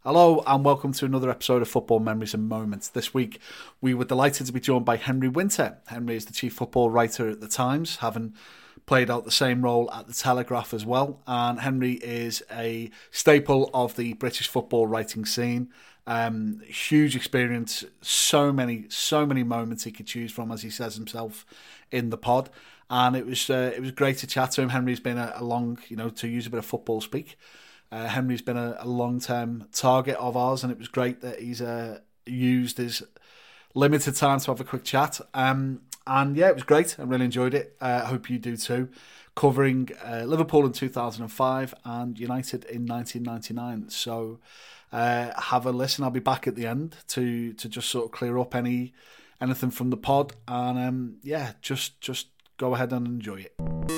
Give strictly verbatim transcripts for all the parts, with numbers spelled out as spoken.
Hello and welcome to another episode of Football Memories and Moments. This week we were delighted to be joined by Henry Winter. Henry is the chief football writer at The Times, having played out the same role at The Telegraph as well. And Henry is a staple of the British football writing scene. Um, huge experience, so many, so many moments he could choose from, as he says himself in the pod. And it was uh, it was great to chat to him. Henry's been a, a long, you know, to use a bit of football speak. Uh, Henry's been a, a long-term target of ours, and it was great that he's uh, used his limited time to have a quick chat. Um, and yeah, it was great. I really enjoyed it. I uh, hope you do too. Covering uh, Liverpool in two thousand five and United in nineteen ninety-nine. So uh, have a listen. I'll be back at the end to to just sort of clear up any anything from the pod. And um, yeah, just just go ahead and enjoy it.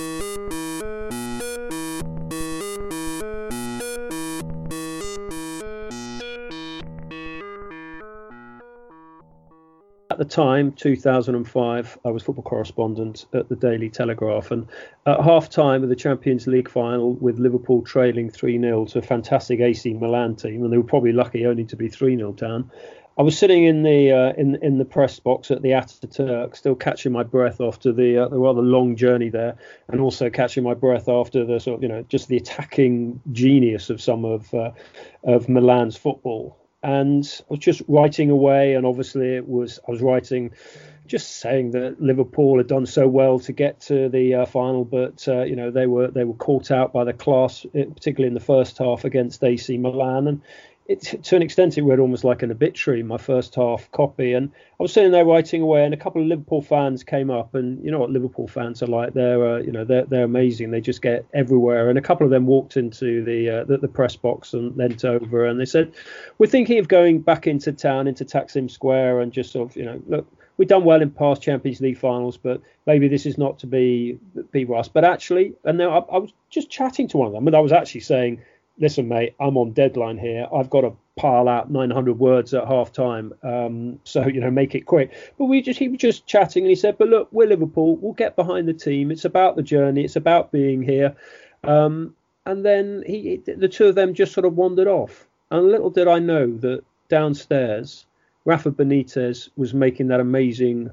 At the time, two thousand five, I was football correspondent at the Daily Telegraph, and at half-time of the Champions League final, with Liverpool trailing three nil to a fantastic A C Milan team, and they were probably lucky only to be three nil down, I was sitting in the uh, in in the press box at the Ataturk, still catching my breath after the, uh, the rather long journey there, and also catching my breath after the sort of, you know, just the attacking genius of some of uh, of Milan's football. And I was just writing away, and obviously it was I was writing, just saying that Liverpool had done so well to get to the uh, final, but uh, you know they were they were caught out by the class, particularly in the first half against A C Milan, and it, to an extent it read almost like an obituary, my first half copy. And I was sitting there writing away, and a couple of Liverpool fans came up, and you know what Liverpool fans are like. They're uh, you know they're they're amazing. They just get everywhere. And a couple of them walked into the, uh, the the press box and leant over, and they said, "We're thinking of going back into town, into Taksim Square, and just sort of, you know, look, we've done well in past Champions League finals, but maybe this is not to be be for us." But actually, and then I, I was just chatting to one of them, and I was actually saying, "Listen, mate, I'm on deadline here. I've got to pile out nine hundred words at half time. Um, so, you know, make it quick." But we just, he was just chatting, and he said, "But look, we're Liverpool. We'll get behind the team. It's about the journey. It's about being here." Um, and then he, the two of them just sort of wandered off. And little did I know that downstairs, Rafa Benitez was making that amazing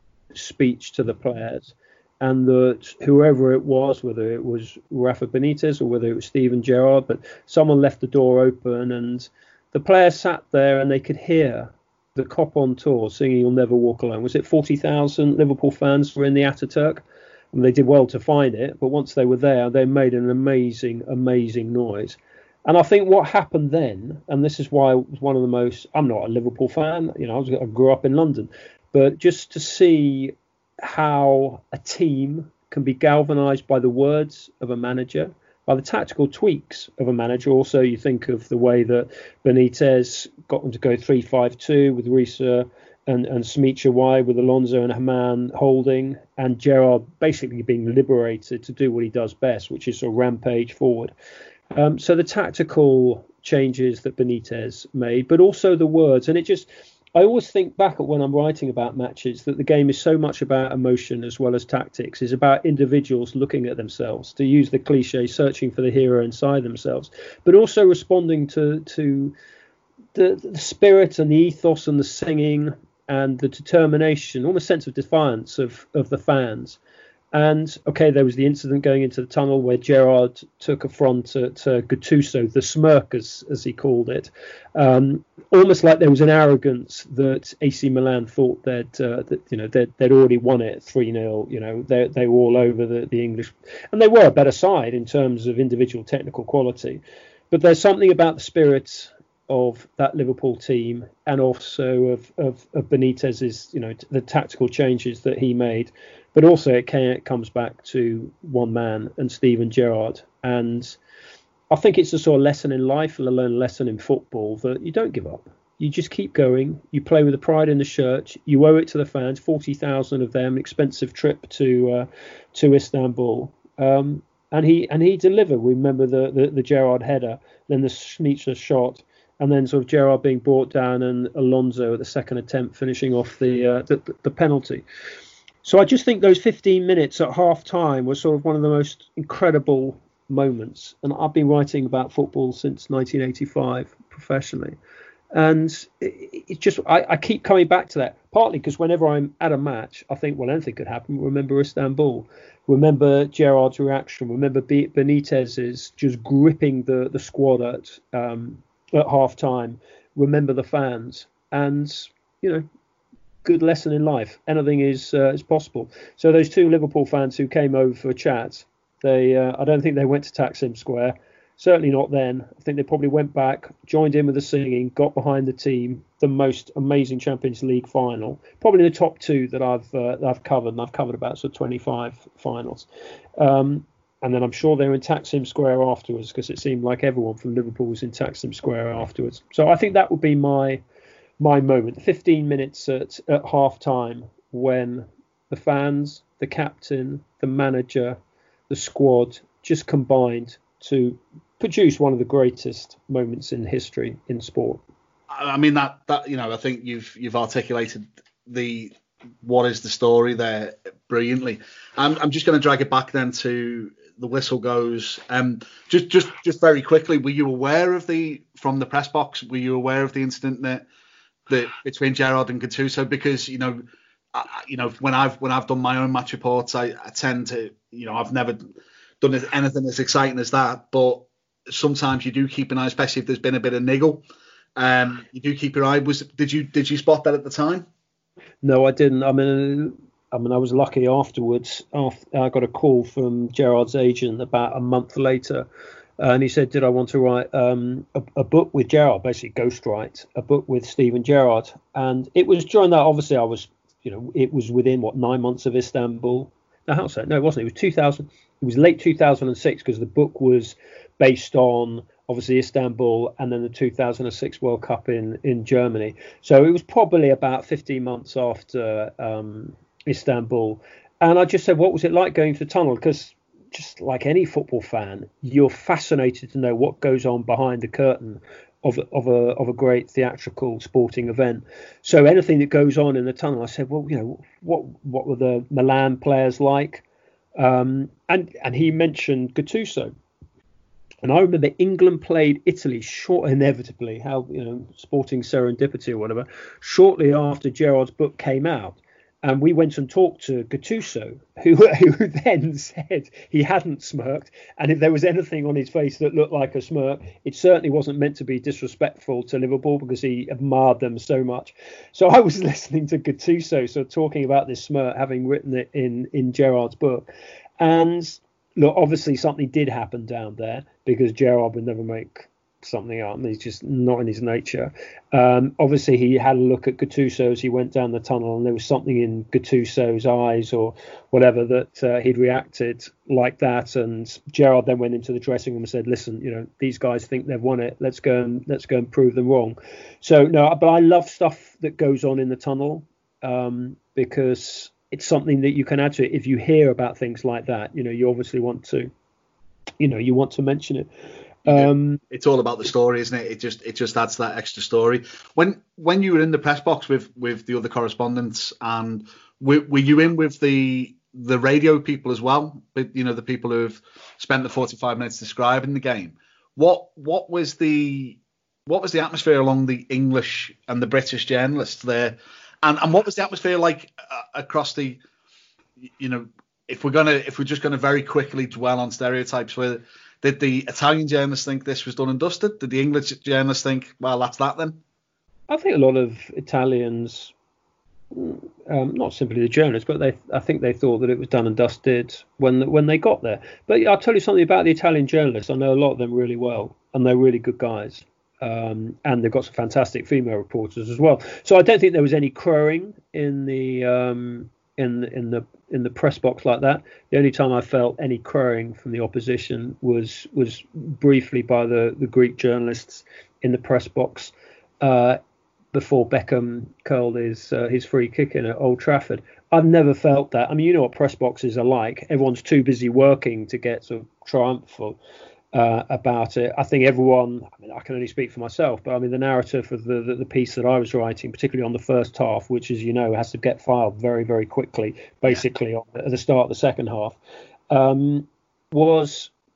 speech to the players. And that whoever it was, whether it was Rafa Benitez or whether it was Steven Gerrard, but someone left the door open, and the players sat there and they could hear the Cop on Tour singing "You'll Never Walk Alone." Was it forty thousand Liverpool fans were in the Ataturk? And they did well to find it, but once they were there, they made an amazing, amazing noise. And I think what happened then, and this is why it was one of the most, I'm not a Liverpool fan, you know, I, was, I grew up in London, but just to see how a team can be galvanized by the words of a manager, by the tactical tweaks of a manager. Also, you think of the way that Benitez got them to go three five two with Risa and, and Smicha wide, with Alonso and Haman holding, and Gerrard basically being liberated to do what he does best, which is sort of rampage forward. Um, so the tactical changes that Benitez made, but also the words, and it just, I always think back at when I'm writing about matches that the game is so much about emotion as well as tactics. It's about individuals looking at themselves, to use the cliche, searching for the hero inside themselves, but also responding to to the, the spirit and the ethos and the singing and the determination, almost sense of defiance of, of the fans. And okay, there was the incident going into the tunnel where Gerrard took affront at uh, Gattuso, the smirk, as, as he called it, um, almost like there was an arrogance that A C Milan thought that, uh, that you know they'd, they'd already won it three nil. You know, they they were all over the, the English, and they were a better side in terms of individual technical quality. But there's something about the spirit of that Liverpool team, and also of, of, of Benitez's, you know, the tactical changes that he made. But also it, can, it comes back to one man, and Steven Gerrard. And I think it's a sort of lesson in life, let alone a lesson in football, that you don't give up. You just keep going. You play with the pride in the shirt. You owe it to the fans, forty thousand of them, expensive trip to uh, to Istanbul. Um, and he and he delivered. We remember the, the, the Gerrard header, then the Schmeichel shot, and then sort of Gerrard being brought down, and Alonso at the second attempt finishing off the uh, the, the penalty. So I just think those fifteen minutes at half time was sort of one of the most incredible moments. And I've been writing about football since nineteen eighty-five professionally. And it, it just, I, I keep coming back to that, partly because whenever I'm at a match, I think, well, anything could happen. Remember Istanbul, remember Gerrard's reaction, remember Benitez's just gripping the, the squad at, um, at half time, remember the fans. And, you know, good lesson in life. Anything is uh, is possible. So those two Liverpool fans who came over for a chat, they, uh, I don't think they went to Taksim Square. Certainly not then. I think they probably went back, joined in with the singing, got behind the team. The most amazing Champions League final, probably the top two that I've uh, that I've covered, and I've covered about sort of twenty-five finals. Um, and then I'm sure they were in Taksim Square afterwards, because it seemed like everyone from Liverpool was in Taksim Square afterwards. So I think that would be my my moment. The fifteen minutes at at half time when the fans, the captain, the manager, the squad just combined to produce one of the greatest moments in history in sport. I mean, that that you know, I think you've you've articulated the what is the story there brilliantly. I'm I'm just going to drag it back then to the whistle goes. Um, just just just very quickly, were you aware of the from the press box? Were you aware of the incident that that between Gerrard and Gattuso? Because you know, I, you know, when I've when I've done my own match reports, I, I tend to, you know, I've never done anything as exciting as that, but sometimes you do keep an eye, especially if there's been a bit of niggle. Um, you do keep your eye. Was did you did you spot that at the time? No, I didn't. I mean, I mean, I was lucky afterwards. After I got a call from Gerrard's agent about a month later, and he said, "Did I want to write um, a, a book with Gerrard? Basically, ghostwrite a book with Steven Gerrard." And it was during that. Obviously, I was, you know, it was within what nine months of Istanbul. No, how so? No, it wasn't. It was two thousand. It was late two thousand six because the book was based on obviously Istanbul and then the two thousand six World Cup in, in Germany. So it was probably about fifteen months after um, Istanbul. And I just said, what was it like going to the tunnel? Because just like any football fan, you're fascinated to know what goes on behind the curtain of, of, a, of a great theatrical sporting event. So anything that goes on in the tunnel, I said, well, you know, what, what were the Milan players like? Um, and, and he mentioned Gattuso. And I remember England played Italy short, inevitably, how, you know, sporting serendipity or whatever, shortly after Gerrard's book came out. And we went and talked to Gattuso, who, who then said he hadn't smirked. And if there was anything on his face that looked like a smirk, it certainly wasn't meant to be disrespectful to Liverpool because he admired them so much. So I was listening to Gattuso sort of talking about this smirk, having written it in, in Gerrard's book. And look, obviously something did happen down there because Gerrard would never make something up. He's just not in his nature. Um, obviously, he had a look at Gattuso as he went down the tunnel, and there was something in Gattuso's eyes or whatever that uh, he'd reacted like that. And Gerrard then went into the dressing room and said, "Listen, you know, these guys think they've won it. Let's go and let's go and prove them wrong." So no, but I love stuff that goes on in the tunnel um, because it's something that you can add to it. If you hear about things like that, you know, you obviously want to, you know, you want to mention it. Um, it's all about the story, isn't it? It just it just adds that extra story. When when you were in the press box with, with the other correspondents, and were, were you in with the the radio people as well? But you know, the people who've spent the forty-five minutes describing the game. What what was the what was the atmosphere along the English and the British journalists there, and and what was the atmosphere like uh, across the, you know, if we're gonna if we're just gonna very quickly dwell on stereotypes, where did the Italian journalists think this was done and dusted? Did the English journalists think, well, that's that then? I think a lot of Italians, um, not simply the journalists, but they, I think they thought that it was done and dusted when when they got there. But I'll tell you something about the Italian journalists. I know a lot of them really well, and they're really good guys. Um, and they've got some fantastic female reporters as well. So I don't think there was any crowing in the um, in in the in the press box like that. The only time I felt any crowing from the opposition was was briefly by the, the Greek journalists in the press box uh, before Beckham curled his uh, his free kick in at Old Trafford. I've never felt that. I mean, you know what press boxes are like. Everyone's too busy working to get sort of triumphal uh, about it. I think everyone, I mean, I can only speak for myself, but I mean, the narrative of the, the, the piece that I was writing, particularly on the first half, which, as you know, has to get filed very, very quickly, basically yeah. at the start of the second half, um, was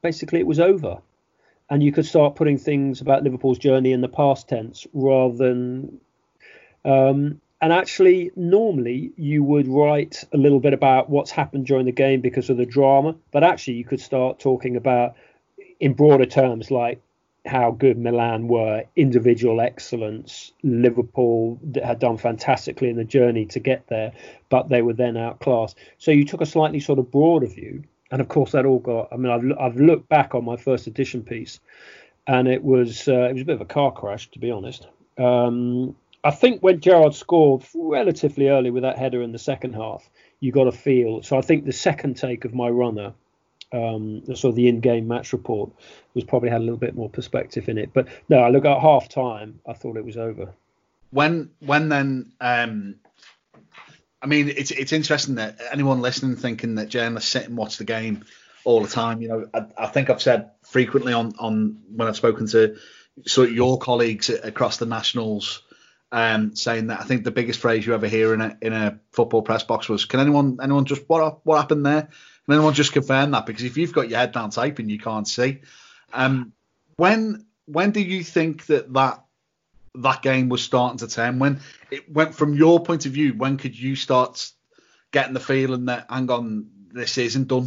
basically it was over. And you could start putting things about Liverpool's journey in the past tense rather than... Um, and actually, normally, you would write a little bit about what's happened during the game because of the drama. But actually, you could start talking about, in broader terms, like how good Milan were, individual excellence. Liverpool had done fantastically in the journey to get there, but they were then outclassed. So you took a slightly sort of broader view. And of course, that all got. I mean, I've I've looked back on my first edition piece, and it was uh, it was a bit of a car crash, to be honest. Um, I think when Gerrard scored relatively early with that header in the second half, you got a feel. So I think the second take of my runner, um, the sort of the in-game match report, was probably had a little bit more perspective in it. But no, I look at half time, I thought it was over. When when then. Um... I mean, it's it's interesting that anyone listening thinking that journalists sit and watch the game all the time. You know, I, I think I've said frequently on, on when I've spoken to sort of your colleagues across the Nationals, um, saying that I think the biggest phrase you ever hear in a in a football press box was, "Can anyone anyone just what what happened there? Can anyone just confirm that?" Because if you've got your head down typing, you can't see. Um, when when do you think that that that game was starting to turn? When it went from your point of view, when could you start getting the feeling that, hang on, this isn't done?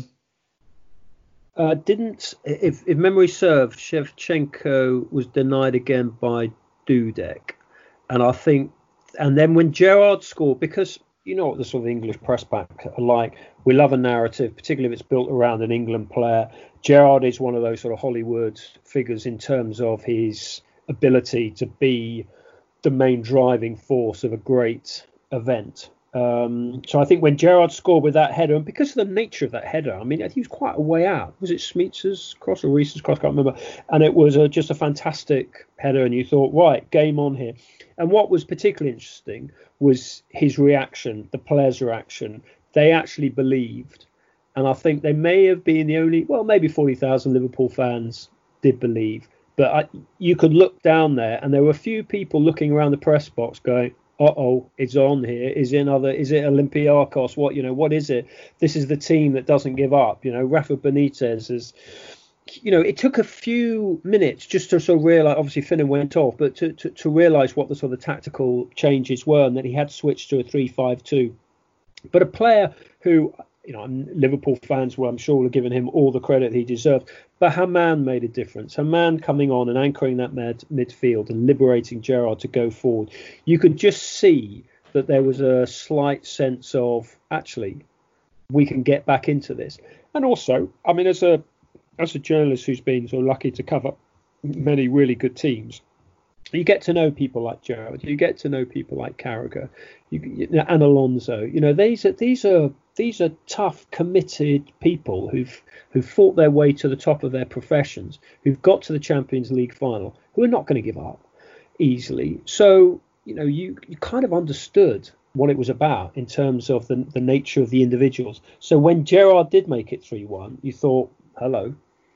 Uh, didn't, if, if memory serves, Shevchenko was denied again by Dudek. And I think, and then when Gerrard scored, because you know what the sort of English press pack are like, we love a narrative, particularly if it's built around an England player. Gerrard is one of those sort of Hollywood figures in terms of his ability to be the main driving force of a great event. Um, so I think when Gerrard scored with that header, and because of the nature of that header, I mean, he was quite a way out. Was it Schmeitz's cross or Reese's cross? I can't remember. And it was a, just a fantastic header, and you thought, right, game on here. And what was particularly interesting was his reaction, the players' reaction. They actually believed. And I think they may have been the only, well, maybe forty thousand Liverpool fans did believe. But I, you could look down there, and there were a few people looking around the press box, going, "Uh-oh, it's on here. Is it another? Is it Olympiacos? What you know? What is it? This is the team that doesn't give up." You know, Rafa Benitez is. You know, it took a few minutes just to sort of realise. Obviously, Finnan went off, but to to, to realise what the sort of tactical changes were, and that he had switched to a three five two. But a player who, you know, Liverpool fans were, I'm sure, were giving him all the credit he deserved. But Haman made a difference. Haman coming on and anchoring that mid- midfield and liberating Gerrard to go forward. You could just see that there was a slight sense of, actually, we can get back into this. And also, I mean, as a as a journalist who's been so lucky to cover many really good teams, you get to know people like Gerrard. You get to know people like Carragher, you, you know, and Alonso. You know, these are these are these are tough, committed people who've who've fought their way to the top of their professions, who've got to the Champions League final, who are not going to give up easily. So, you know, you you kind of understood what it was about in terms of the the nature of the individuals. So when Gerrard did make it three one, you thought, hello.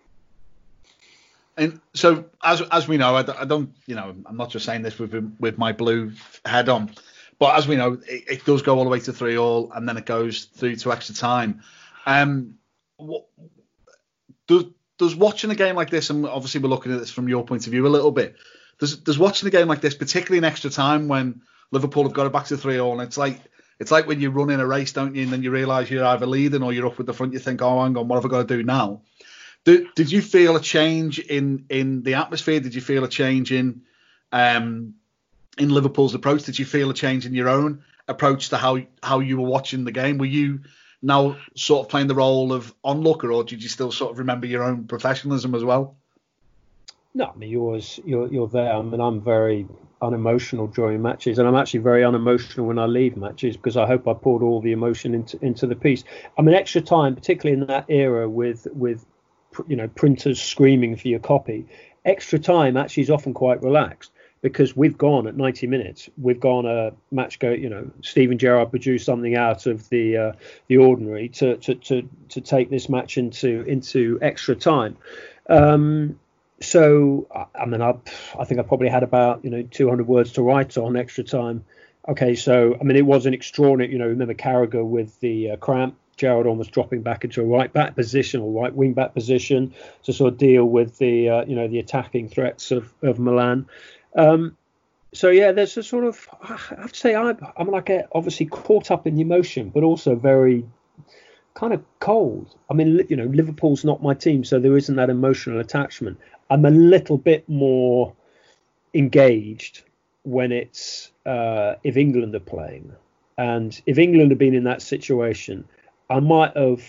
And so, as as we know, I don't, I don't, you know, I'm not just saying this with with my blue head on, but as we know, it, it does go all the way to three all, and then it goes through to extra time. Um, what, does does watching a game like this, and obviously we're looking at this from your point of view a little bit, does does watching a game like this, particularly in extra time when Liverpool have got it back to three all, and it's like it's like when you run in a race, don't you, and then you realise you're either leading or you're up with the front, you think, oh, hang on, what have I got to do now? Did, did you feel a change in, in the atmosphere? Did you feel a change in um, in Liverpool's approach? Did you feel a change in your own approach to how how you were watching the game? Were you now sort of playing the role of onlooker, or did you still sort of remember your own professionalism as well? No, I mean, you're always, you're you're there. I mean, I'm very unemotional during matches, and I'm actually very unemotional when I leave matches, because I hope I poured all the emotion into into the piece. I mean, extra time, particularly in that era with with you know, printers screaming for your copy, extra time actually is often quite relaxed, because we've gone at ninety minutes, we've gone a match go, you know, Steven Gerrard produced something out of the uh, the ordinary to, to to to take this match into into extra time. Um, so I mean, I I think I probably had about, you know, two hundred words to write on extra time. okay, so I mean, it was an extraordinary. You know, remember Carragher with the uh, cramp. Gerrard almost dropping back into a right back position or right wing back position to sort of deal with the uh, you know the attacking threats of of Milan. Um, so yeah, there's a sort of I have to say I'm I'm like a, obviously caught up in the emotion, but also very kind of cold. I mean, you know, Liverpool's not my team, so there isn't that emotional attachment. I'm a little bit more engaged when it's uh, if England are playing, and if England had been in that situation, I might have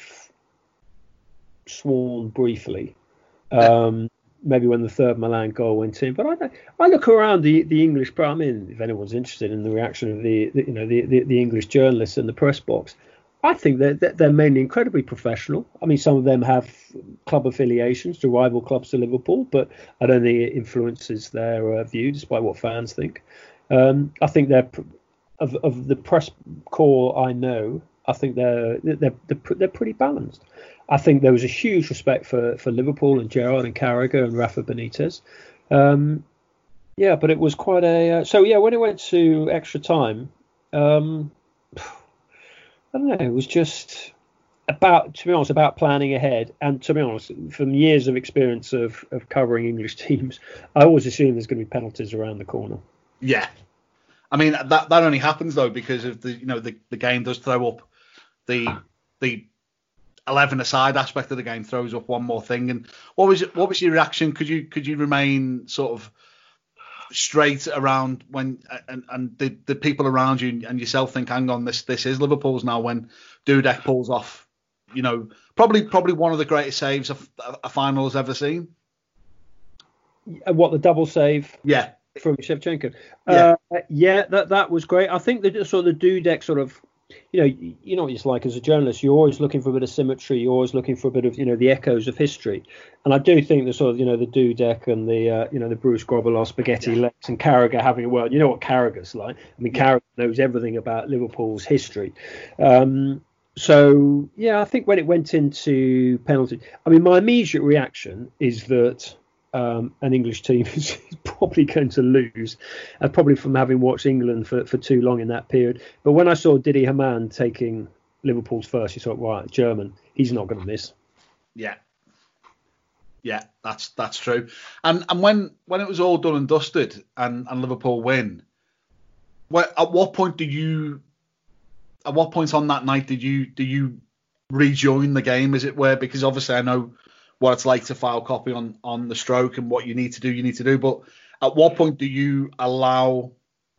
sworn briefly, um, maybe when the third Milan goal went in. But I, I look around the, the English. I mean, if anyone's interested in the reaction of the, the you know the, the, the English journalists in the press box, I think they're they're mainly incredibly professional. I mean, some of them have club affiliations to rival clubs to Liverpool, but I don't think it influences their uh, view, despite what fans think. Um, I think they're of of the press corps I know. I think they're, they're they're they're pretty balanced. I think there was a huge respect for, for Liverpool and Gerrard and Carragher and Rafa Benitez. Um, yeah, but it was quite a uh, so yeah. When it went to extra time, um, I don't know. It was just about, to be honest, about planning ahead. And to be honest, from years of experience of of covering English teams, I always assume there's going to be penalties around the corner. Yeah, I mean that that only happens though because of the you know the, the game does throw up. The the eleven-a-side aspect of the game throws up one more thing. And what was it, what was your reaction? Could you could you remain sort of straight around when and, and the, the people around you and yourself think, hang on, this this is Liverpool's now when Dudek pulls off, you know, probably probably one of the greatest saves a, a final has ever seen. What, the double save? Yeah. From Shevchenko. Yeah, uh, yeah, that that was great. I think that sort of the Dudek sort of, you know, you know what it's like as a journalist. You're always looking for a bit of symmetry. You're always looking for a bit of, you know, the echoes of history. And I do think the sort of, you know, the Dudek and the, uh, you know, the Bruce Grobbelaar spaghetti yeah. legs and Carragher having a word. You know what Carragher's like. I mean, yeah. Carragher knows everything about Liverpool's history. Um, so, yeah, I think when it went into penalty, I mean, my immediate reaction is that Um, an English team is probably going to lose, uh, probably from having watched England for, for too long in that period. But when I saw Didi Hamann taking Liverpool's first, you thought, right, German, he's not going to miss. Yeah, yeah, that's that's true. And and when when it was all done and dusted, and, and Liverpool win, what at what point do you, at what point on that night did you do you rejoin the game, as it were? Because obviously I know what it's like to file copy on, on the stroke and what you need to do, you need to do. But at what point do you allow,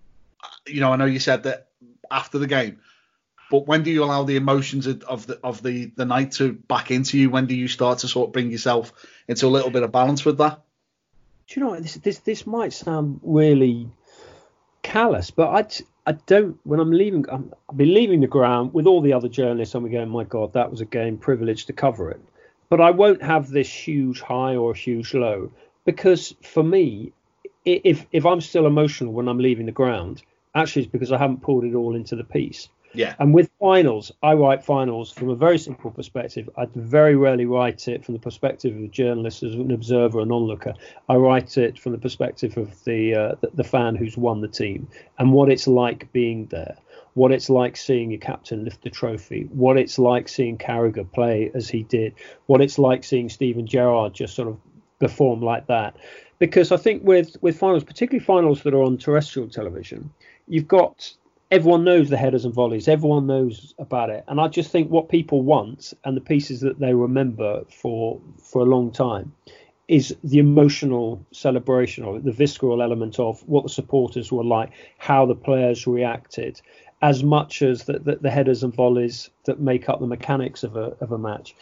you know, I know you said that after the game, but when do you allow the emotions of, of the of the, the night to back into you? When do you start to sort of bring yourself into a little bit of balance with that? Do you know, this this this might sound really callous, but I I don't, when I'm leaving, I'm, I'll be leaving the ground with all the other journalists and we're going, my God, that was a game, privileged to cover it. But I won't have this huge high or huge low, because for me, if if I'm still emotional when I'm leaving the ground, actually it's because I haven't pulled it all into the piece. Yeah. And with finals, I write finals from a very simple perspective. I very rarely write it from the perspective of a journalist, as an observer, an onlooker. I write it from the perspective of the, uh, the the fan who's won the team and what it's like being there. What it's like seeing your captain lift the trophy, what it's like seeing Carragher play as he did, what it's like seeing Steven Gerrard just sort of perform like that. Because I think with, with finals, particularly finals that are on terrestrial television, you've got, everyone knows the headers and volleys, everyone knows about it. And I just think what people want and the pieces that they remember for for a long time is the emotional celebration of it, the visceral element of what the supporters were like, how the players reacted, as much as the, the, the headers and volleys that make up the mechanics of a of a match.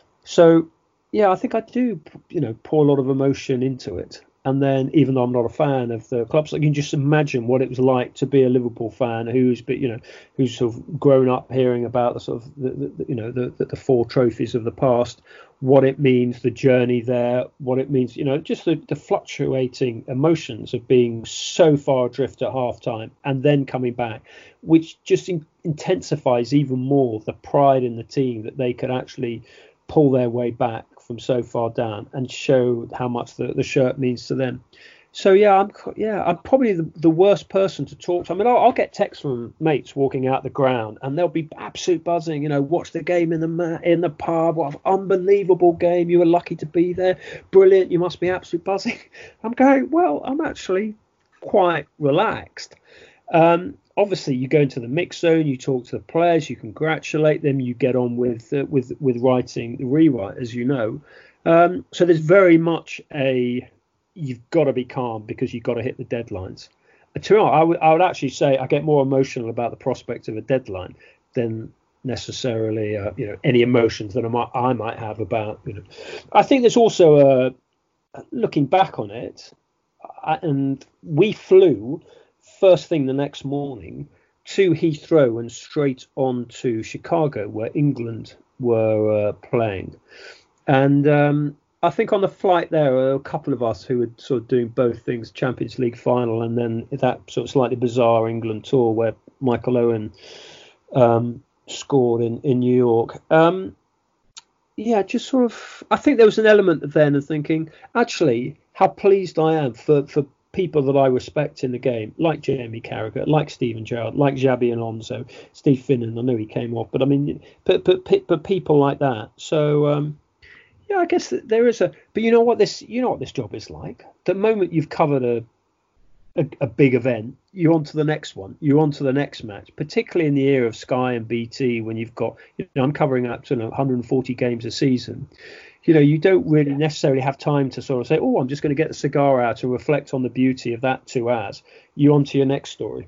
So, yeah, I think I do, you know, pour a lot of emotion into it. And then, even though I'm not a fan of the clubs, so you can just imagine what it was like to be a Liverpool fan who's, you know, who's sort of grown up hearing about the sort of, the, the, you know, the, the the four trophies of the past, what it means, the journey there, what it means, you know, just the, the fluctuating emotions of being so far adrift at halftime and then coming back, which just in, intensifies even more the pride in the team that they could actually pull their way back from so far down and show how much the, the shirt means to them. So yeah, I'm yeah, I'm probably the, the worst person to talk to. I mean, I'll, I'll get texts from mates walking out the ground, and they'll be absolute buzzing. You know, watch the game in the ma- in the pub. What an unbelievable game! You were lucky to be there. Brilliant! You must be absolute buzzing. I'm going. Well, I'm actually quite relaxed. Um, obviously, you go into the mix zone. You talk to the players. You congratulate them. You get on with uh, with with writing the rewrite, as you know. Um, so there's very much a you've got to be calm because you've got to hit the deadlines. To me, I would, I would actually say I get more emotional about the prospect of a deadline than necessarily, uh, you know, any emotions that I might, I might have about, you know. I think there's also a, looking back on it, and we flew first thing the next morning to Heathrow and straight on to Chicago, where England were uh, playing. And um, I think on the flight there were a couple of us who were sort of doing both things, Champions League final and then that sort of slightly bizarre England tour where Michael Owen um, scored in, in New York. Um, yeah, just sort of, I think there was an element then of thinking, actually, how pleased I am for, for people that I respect in the game, like Jamie Carragher, like Steven Gerrard, like Xabi Alonso, Steve Finnan, I know he came off, but I mean, but, but, but people like that. So, um, yeah, I guess there is a, but you know what this, you know what this job is like. The moment you've covered a, a, a big event, you're on to the next one. You're on to the next match. Particularly in the era of Sky and B T, when you've got, you know, I'm covering up to you know, one hundred forty games a season. You know, you don't really necessarily have time to sort of say, oh, I'm just going to get the cigar out and reflect on the beauty of that two hours. You're on to your next story.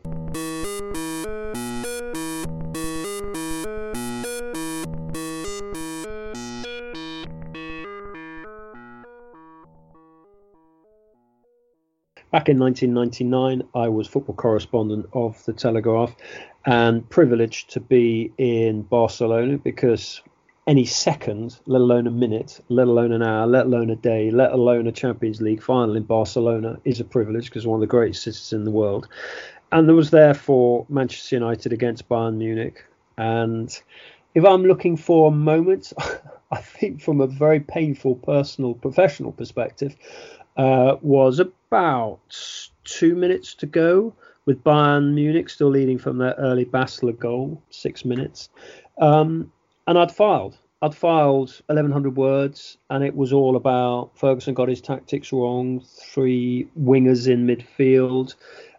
Back in nineteen ninety-nine, I was football correspondent of The Telegraph and privileged to be in Barcelona because any second, let alone a minute, let alone an hour, let alone a day, let alone a Champions League final in Barcelona is a privilege because it's one of the greatest cities in the world. And I was there for Manchester United against Bayern Munich. And if I'm looking for a moment, I think from a very painful personal, professional perspective, Uh, was about two minutes to go with Bayern Munich still leading from their early Basler goal, six minutes. Um, and I'd filed. I'd filed eleven hundred words, and it was all about Ferguson got his tactics wrong, three wingers in midfield,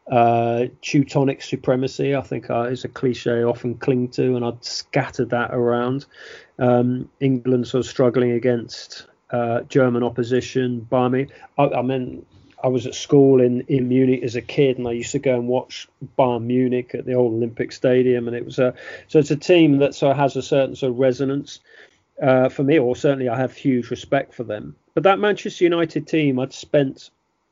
uh, Teutonic supremacy, I think uh, is a cliche I often cling to, and I'd scattered that around. Um, England sort of struggling against Uh, German opposition by me. I, I mean, I was at school in, in Munich as a kid, and I used to go and watch Bayern Munich at the old Olympic Stadium, and it was a so it's a team that sort of has a certain sort of resonance uh, for me, or certainly I have huge respect for them. But that Manchester United team, I'd spent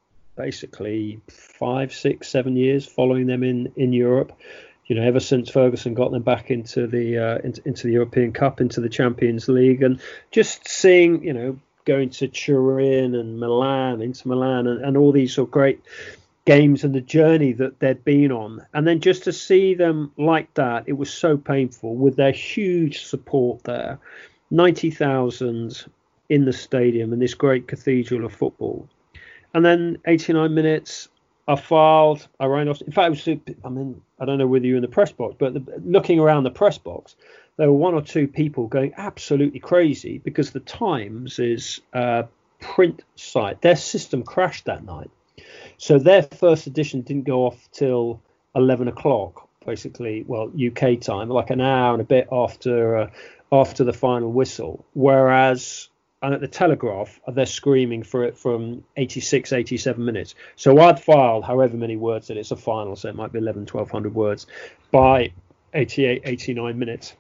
basically five, six, seven years following them in in Europe. You know, ever since Ferguson got them back into the uh, into, into the European Cup, into the Champions League, and just seeing, you know, going to Turin and Milan, into Milan, and, and all these sort of great games and the journey that they'd been on, and then just to see them like that, it was so painful with their huge support there, ninety thousand in the stadium in this great cathedral of football, and then eighty-nine minutes. I filed, I ran off. In fact, it was, I mean, I don't know whether you were in the press box, but the, looking around the press box, there were one or two people going absolutely crazy because the Times is a print site. Their system crashed that night. So their first edition didn't go off till eleven o'clock, basically, well, U K time, like an hour and a bit after uh, after the final whistle. Whereas, and at the Telegraph, they're screaming for it from eighty-six, eighty-seven minutes. So I'd filed however many words that it's a final, so it might be eleven, twelve hundred words by eighty-eight, eighty-nine minutes.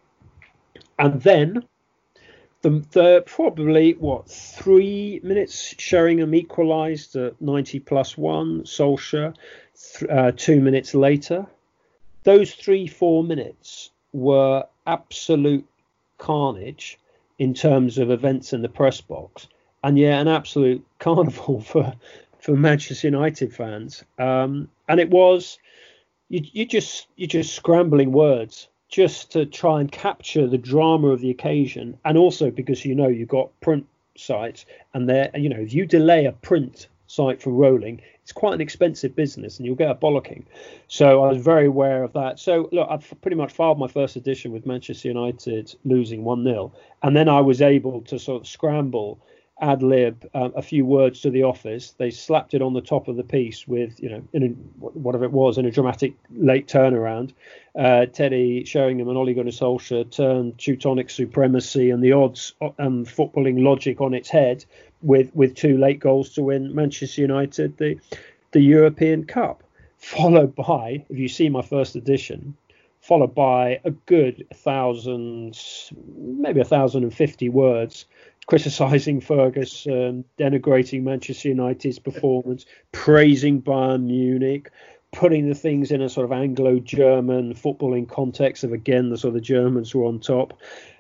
And then the, the probably, what, three minutes Sheringham equalised at ninety plus one, Solskjaer, th- uh, two minutes later. Those three, four minutes were absolute carnage in terms of events in the press box, and yeah, an absolute carnival for for Manchester United fans. Um, and it was you you just you're just scrambling words just to try and capture the drama of the occasion, and also because you know you've got print sites, and there you know if you delay a print site for rolling, it's quite an expensive business and you'll get a bollocking. So I was very aware of that. So look, I've pretty much filed my first edition with Manchester United losing one nil. And then I was able to sort of scramble, ad lib um, a few words to the office. They slapped it on the top of the piece with, you know, in a, whatever it was, in a dramatic late turnaround. Uh, Teddy Sheringham and Ole Gunnar Solskjaer turned Teutonic supremacy and the odds and footballing logic on its head with with two late goals to win Manchester United the the European Cup, followed by, if you see my first edition, followed by a good thousand, maybe a thousand and fifty words criticising Ferguson, denigrating Manchester United's performance, praising Bayern Munich, putting the things in a sort of Anglo-German footballing context of, again, the sort of Germans were on top.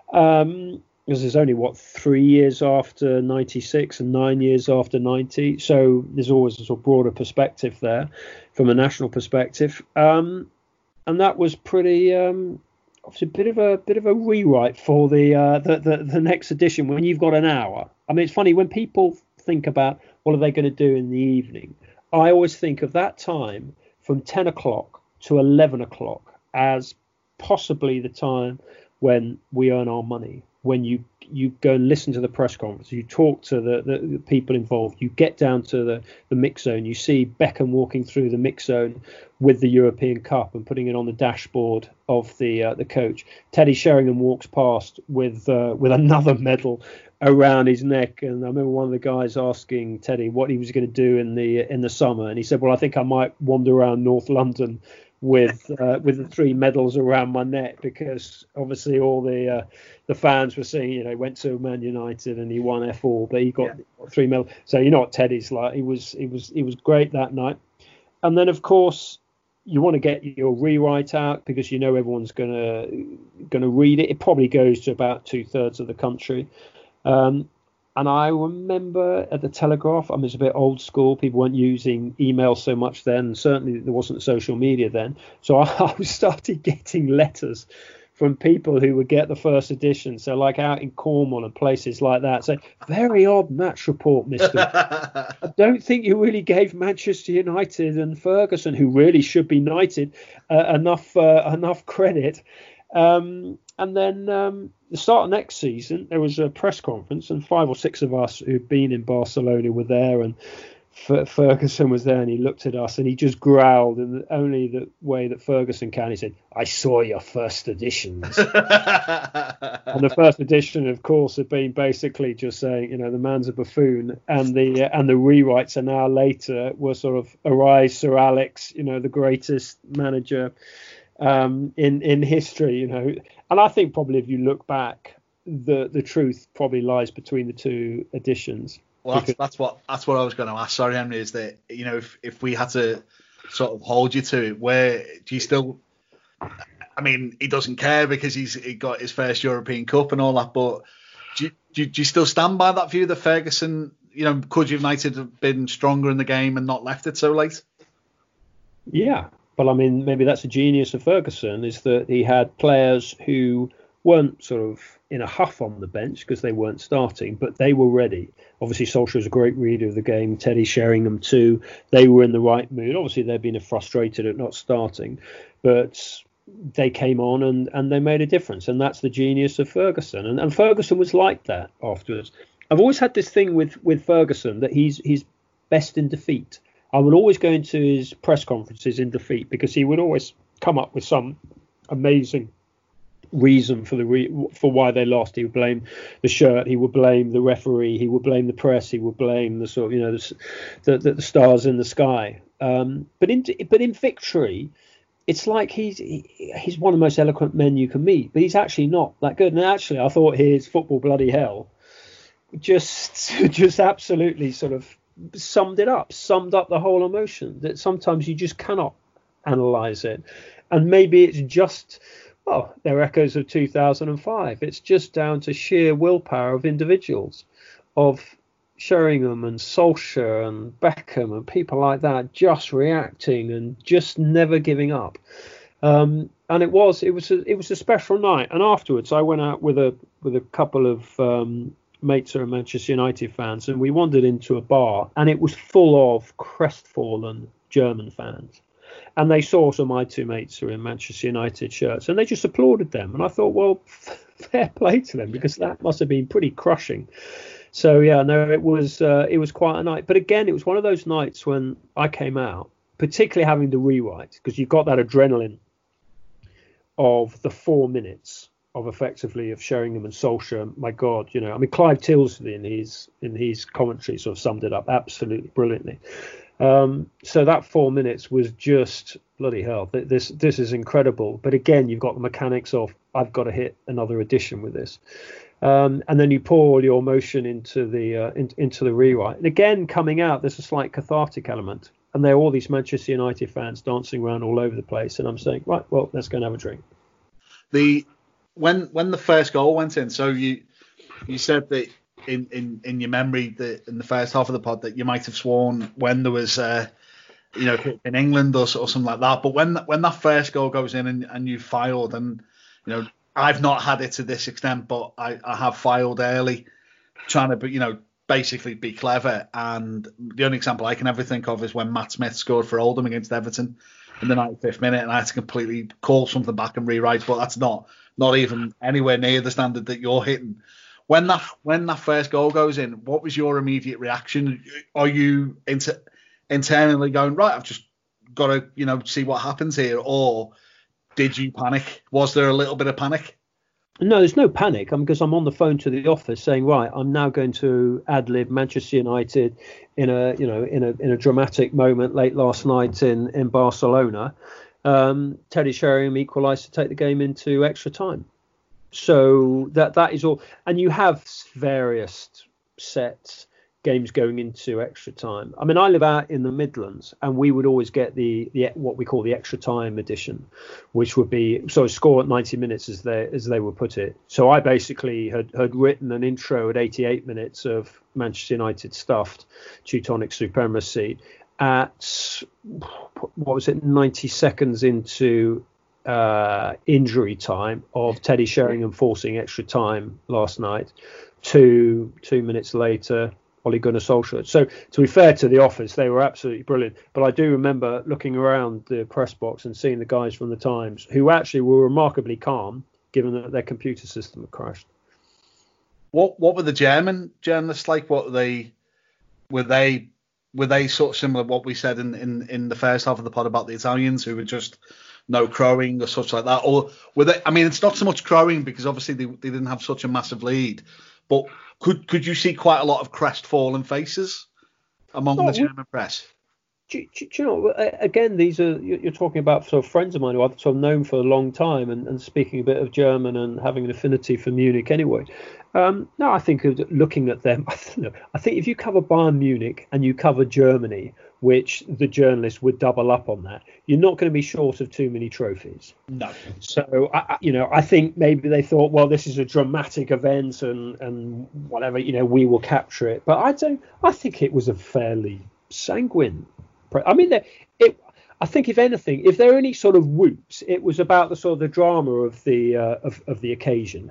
Um, because there's only, what, three years after ninety-six and nine years after ninety. So there's always a sort of broader perspective there from a national perspective. Um, and that was pretty... Um, Obviously, a bit of a bit of a rewrite for the, uh, the the the next edition when you've got an hour. I mean, it's funny when people think about what are they going to do in the evening. I always think of that time from ten o'clock to eleven o'clock as possibly the time when we earn our money. When you you go and listen to the press conference, you talk to the, the, the people involved, you get down to the, the mix zone, you see Beckham walking through the mix zone with the European Cup and putting it on the dashboard of the uh, the coach. Teddy Sheringham walks past with uh, with another medal around his neck, and I remember one of the guys asking Teddy what he was going to do in the in the summer, and he said, "Well, I think I might wander around North London with uh, with the three medals around my neck," because obviously all the uh, the fans were saying, you know, he went to Man United and he won F all, but he got yeah. three medals. So you know what Teddy's like. He was he was he was great that night. And then of course you want to get your rewrite out because you know everyone's gonna gonna read it. It probably goes to about two thirds of the country. Um, And I remember at the Telegraph, I mean, it's a bit old school. People weren't using email so much then. Certainly there wasn't social media then. So I, I started getting letters from people who would get the first edition. So like out in Cornwall and places like that. So very odd match report, Mister I don't think you really gave Manchester United and Ferguson, who really should be knighted, uh, enough uh, enough credit. Um, and then um, the start of next season, there was a press conference, and five or six of us who'd been in Barcelona were there, and F- Ferguson was there, and he looked at us, and he just growled in the, only the way that Ferguson can. He said, "I saw your first editions." And the first edition, of course, had been basically just saying, you know, the man's a buffoon, and the uh, and the rewrites an hour later were sort of, "Arise, Sir Alex, you know, the greatest manager um in in history," you know. And I think probably if you look back, the the truth probably lies between the two editions. Well, that's, that's what that's what I was going to ask. Sorry, Henry, is that, you know, if if we had to sort of hold you to it, where do you still? I mean, he doesn't care because he's he got his first European Cup and all that, but do you, do you, do you still stand by that view that Ferguson, you know, could United have been stronger in the game and not left it so late? Yeah. But I mean, maybe that's a genius of Ferguson, is that he had players who weren't sort of in a huff on the bench because they weren't starting, but they were ready. Obviously, Solskjaer was a great reader of the game. Teddy Sheringham too. They were in the right mood. Obviously, they'd been frustrated at not starting, but they came on and, and they made a difference. And that's the genius of Ferguson. And, and Ferguson was like that afterwards. I've always had this thing with, with Ferguson that he's he's best in defeat. I would always go into his press conferences in defeat because he would always come up with some amazing reason for the re- for why they lost. He would blame the shirt, he would blame the referee, he would blame the press, he would blame the sort of, you know, the the, the stars in the sky. Um, but in but in victory, it's like he's he, he's one of the most eloquent men you can meet, but he's actually not that good. And actually, I thought his Football Bloody Hell just just absolutely sort of summed it up, summed up the whole emotion, that sometimes you just cannot analyze it. And maybe it's just, well, they're echoes of two thousand five. It's just down to sheer willpower of individuals, of Sheringham and Solskjaer and Beckham and people like that, just reacting and just never giving up. Um, and it was, it was, a, it was a special night. And afterwards, I went out with a with a couple of um, mates are Manchester United fans, and we wandered into a bar, and it was full of crestfallen German fans. And they saw some of my two mates who were in Manchester United shirts, and they just applauded them. And I thought, well, fair play to them, because that must have been pretty crushing. So yeah, no, it was uh, it was quite a night. But again, it was one of those nights when I came out, particularly having the rewrite, because you've got that adrenaline of the four minutes of effectively of Sheringham and Solskjaer. My God, you know, I mean, Clive Tilsley in his in his commentary sort of summed it up absolutely brilliantly. Um, so that four minutes was just bloody hell. This this is incredible. But again, you've got the mechanics of I've got to hit another edition with this, um, and then you pour all your emotion into the uh, in, into the rewrite. And again, coming out, there's a slight cathartic element, and there are all these Manchester United fans dancing around all over the place. And I'm saying, right, well, let's go and have a drink. The when when the first goal went in, so you you said that. In, in, in your memory that in the first half of the pod that you might have sworn when there was uh, you know in England or, or something like that, but when when that first goal goes in and, and you filed, and you know I've not had it to this extent, but I, I have filed early trying to be, you know basically be clever, and the only example I can ever think of is when Matt Smith scored for Oldham against Everton in the ninety-fifth minute, and I had to completely call something back and rewrite, but that's not not even anywhere near the standard that you're hitting. When that when that first goal goes in, what was your immediate reaction? Are you inter- internally going, right, I've just got to, you know, see what happens here, or did you panic? Was there a little bit of panic? No, there's no panic. I'm because I'm on the phone to the office saying, right, I'm now going to ad lib Manchester United in a you know in a in a dramatic moment late last night in in Barcelona. Um, Teddy Sheringham equalised to take the game into extra time. So that that is all, and you have various sets games going into extra time. I mean, I live out in the Midlands, and we would always get the, the what we call the extra time edition, which would be so score at ninety minutes as they as they would put it. So I basically had had written an intro at eighty-eight minutes of Manchester United stuffed Teutonic supremacy at what was it ninety seconds into uh injury time of Teddy Sheringham forcing extra time last night, two two minutes later Ole Gunnar Solskjaer. So to be fair to the office, they were absolutely brilliant, but I do remember looking around the press box and seeing the guys from the Times who actually were remarkably calm given that their computer system had crashed. What what were the German journalists like? What were they were they were they sort of similar to what we said in, in, in the first half of the pod about the Italians who were just no crowing or such like that? Or were they, I mean, it's not so much crowing because obviously they, they didn't have such a massive lead, but could could you see quite a lot of crestfallen faces among oh, the German press? Do, do, do you know, again, these are, you're talking about sort of friends of mine who I've sort of known for a long time and, and speaking a bit of German and having an affinity for Munich anyway. Um, no, I think looking at them, I think, I think if you cover Bayern Munich and you cover Germany, which the journalists would double up on that, you're not going to be short of too many trophies. No. So, I, you know, I think maybe they thought, well, this is a dramatic event and, and whatever, you know, we will capture it. But I don't, I think it was a fairly sanguine. I mean, it. I think if anything, if there are any sort of whoops, it was about the sort of the drama of the uh, of, of the occasion.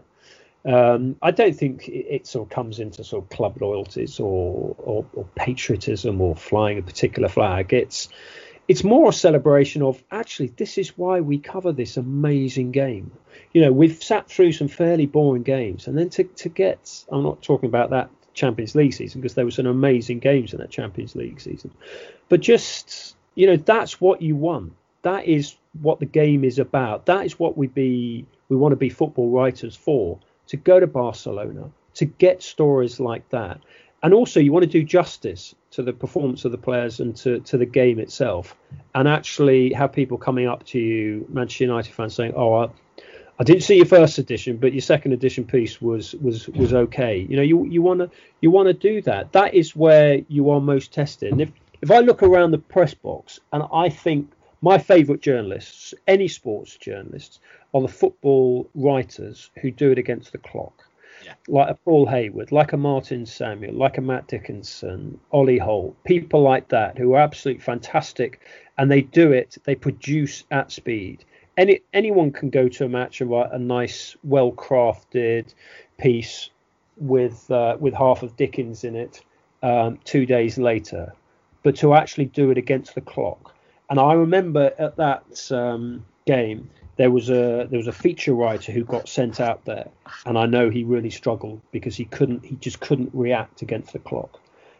Um, I don't think it, it sort of comes into sort of club loyalties or, or or patriotism or flying a particular flag. It's it's more a celebration of actually this is why we cover this amazing game. You know, we've sat through some fairly boring games, and then to to get, I'm not talking about that Champions League season because there were some amazing games in that Champions League season, but just, you know, that's what you want. That is what the game is about. That is what we be we want to be football writers for, to go to Barcelona, to get stories like that. And also you want to do justice to the performance of the players and to, to the game itself, and actually have people coming up to you, Manchester United fans, saying, oh, I, I didn't see your first edition, but your second edition piece was was was okay. You know, you you want to you want to do that. That is where you are most tested. And if if I look around the press box, and I think my favourite journalists, any sports journalists, are the football writers who do it against the clock. Yeah. Like a Paul Hayward, like a Martin Samuel, like a Matt Dickinson, Ollie Holt, people like that who are absolutely fantastic, and they do it. They produce at speed. Any anyone can go to a match and write a nice, well-crafted piece with uh, with half of Dickens in it um, two days later, but to actually do it against the clock. And I remember at that um, game, there was a there was a feature writer who got sent out there, and I know he really struggled because he couldn't he just couldn't react against the clock,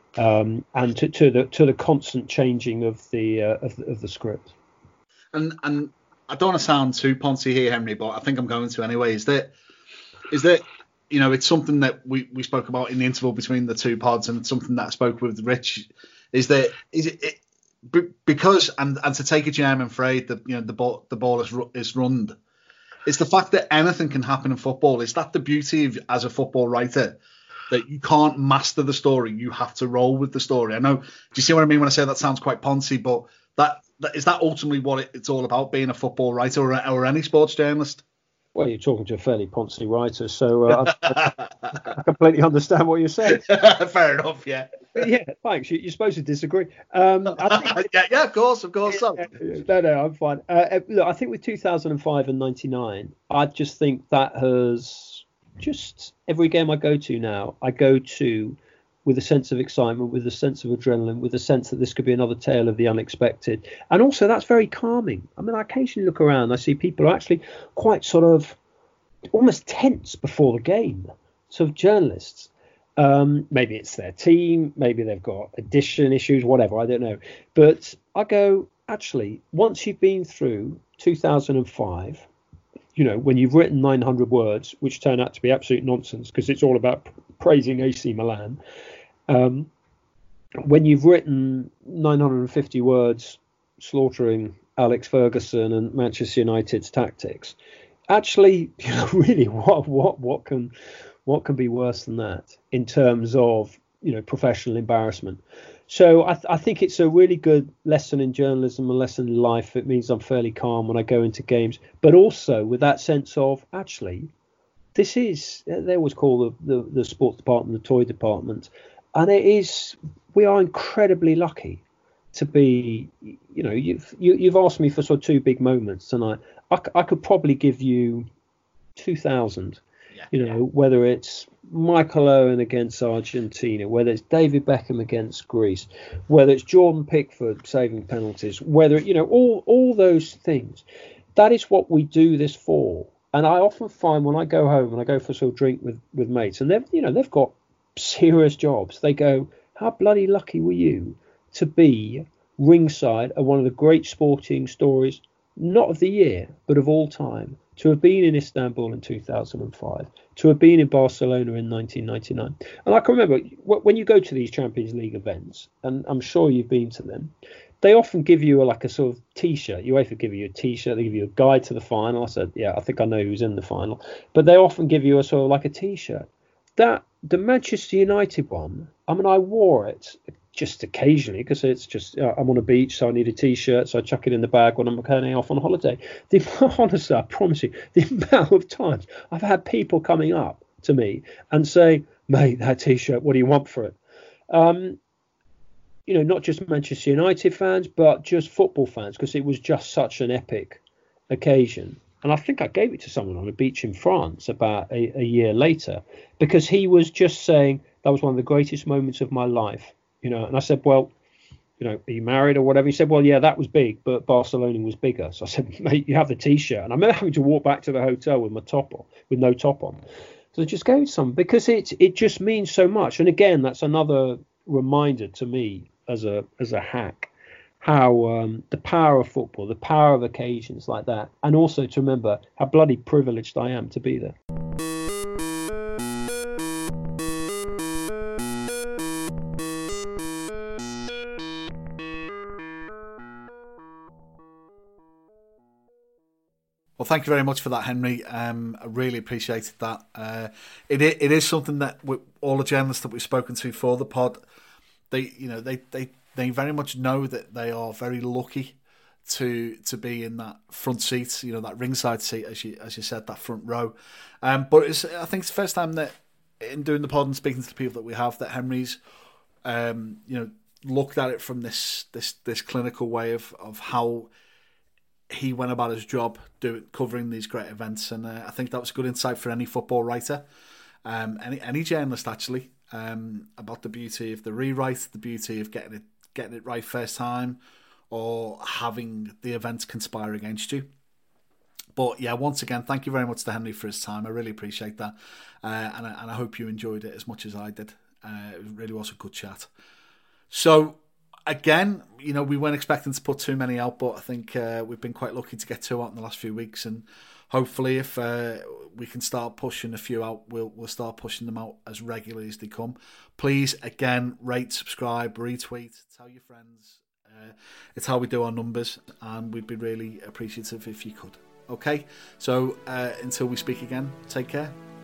um, and to, to the to the constant changing of the uh, of, the, of the script. And and I don't want to sound too poncy here, Henry, but I think I'm going to anyway. Is that is that you know it's something that we, we spoke about in the interval between the two pods, and it's something that I spoke with Rich. Is that is it, it because and, and to take a German phrase, the you know the ball the ball is is rund. It's the fact that anything can happen in football. Is that the beauty of as a football writer, that you can't master the story, you have to roll with the story. I know. Do you see what I mean when I say that sounds quite poncy, but that, that is that ultimately what it, it's all about, being a football writer or, or any sports journalist? Well, you're talking to a fairly poncy writer, so uh, I, I completely understand what you're saying. Fair enough, yeah. Yeah, thanks. You, you're supposed to disagree. Um, I think, yeah, yeah, of course, of course. So. No, no, I'm fine. Uh, look, I think with two thousand five and ninety-nine, I just think that has just every game I go to now, I go to with a sense of excitement, with a sense of adrenaline, with a sense that this could be another tale of the unexpected. And also that's very calming. I mean, I occasionally look around, I see people are actually quite sort of almost tense before the game, sort of journalists. Um, maybe it's their team, maybe they've got addition issues, whatever, I don't know. But I go, actually, once you've been through two thousand five, you know, when you've written nine hundred words, which turn out to be absolute nonsense because it's all about praising A C Milan. Um, when you've written nine hundred fifty words slaughtering Alex Ferguson and Manchester United's tactics, actually, you know, really, what what what can what can be worse than that in terms of, you know, professional embarrassment? So I, th- I think it's a really good lesson in journalism, a lesson in life. It means I'm fairly calm when I go into games, but also with that sense of actually, this is, they always call the, the, the sports department the toy department. And it is, we are incredibly lucky to be, you know, you've, you, you've asked me for sort of two big moments tonight. I, I could probably give you two thousand, yeah, you know, yeah. Whether it's Michael Owen against Argentina, whether it's David Beckham against Greece, whether it's Jordan Pickford saving penalties, whether, you know, all, all those things. That is what we do this for. And I often find when I go home and I go for a sort of drink with, with mates, and they've, you know, they've got serious jobs. They go, how bloody lucky were you to be ringside at one of the great sporting stories, not of the year, but of all time, to have been in Istanbul in two thousand five, to have been in Barcelona in nineteen ninety-nine. And I can remember when you go to these Champions League events, and I'm sure you've been to them, they often give you a, like a sort of T-shirt. UEFA give you a T-shirt. They give you a guide to the final. I said, yeah, I think I know who's in the final. But they often give you a sort of like a T-shirt. That the Manchester United one, I mean, I wore it just occasionally because it's just, uh, I'm on a beach, so I need a T-shirt, so I chuck it in the bag when I'm going off on holiday. The, honestly, I promise you, the amount of times I've had people coming up to me and say, mate, that T-shirt, what do you want for it? Um, you know, not just Manchester United fans, but just football fans, because it was just such an epic occasion. And I think I gave it to someone on a beach in France about a, a year later, because he was just saying that was one of the greatest moments of my life. You know, and I said, well, you know, are you married or whatever? He said, well, yeah, that was big, but Barcelona was bigger. So I said, mate, you have the T-shirt. And I remember having to walk back to the hotel with my top on, with no top on. So I just gave some because it it just means so much. And again, that's another reminder to me as a as a hack, how um, the power of football, the power of occasions like that, and also to remember how bloody privileged I am to be there. Well, thank you very much for that, Henry. Um, I really appreciated that. Uh, it it is something that we, all the journalists that we've spoken to for the pod, they you know they, they, they very much know that they are very lucky to to be in that front seat, you know, that ringside seat, as you as you said, that front row. Um, but it's, I think it's the first time that in doing the pod and speaking to the people that we have, that Henry's um, you know looked at it from this this this clinical way of of how he went about his job doing covering these great events, and uh, I think that was a good insight for any football writer. um, any any journalist actually, um, about the beauty of the rewrite, the beauty of getting it getting it right first time, or having the events conspire against you. But yeah, once again, thank you very much to Henry for his time. I really appreciate that, uh, and, I, and I hope you enjoyed it as much as I did. Uh, it really was a good chat. So again, you know, we weren't expecting to put too many out, but I think uh, we've been quite lucky to get two out in the last few weeks, and hopefully, if uh, we can start pushing a few out, we'll we'll start pushing them out as regularly as they come. Please, again, rate, subscribe, retweet, tell your friends. Uh, it's how we do our numbers, and we'd be really appreciative if you could. Okay, so uh, until we speak again, take care.